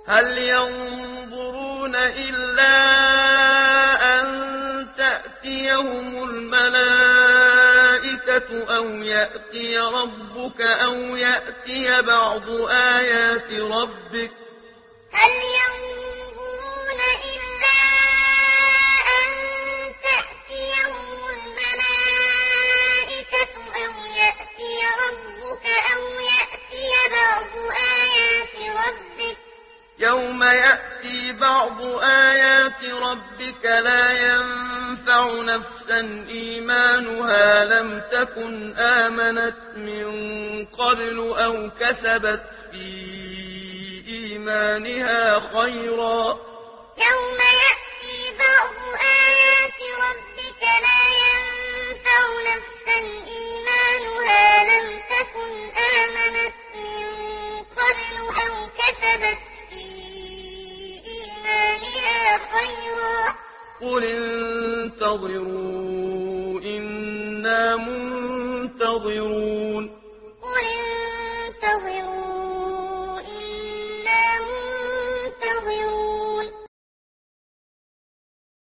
هل ينظرون إلا أن تأتيهم الملائكة أو يأتي ربك أو يأتي بعض آيات ربك هل ينظرون إلا أن تأتيهم الملائكة أو يأتي ربك أو يأتي بعض آيات ربك يوم يأتي بعض آيات ربك لا ينفع نفسا إيمانها لم تكن آمنت من قبل أو كسبت في إيمانها خيرا يوم يأتي بعض آيات ربك لا ينفع نفسا إيمانها لم تكن آمنت من قبل أو كسبت في إيمانها خيرا قل انتظروا إنا منتظرون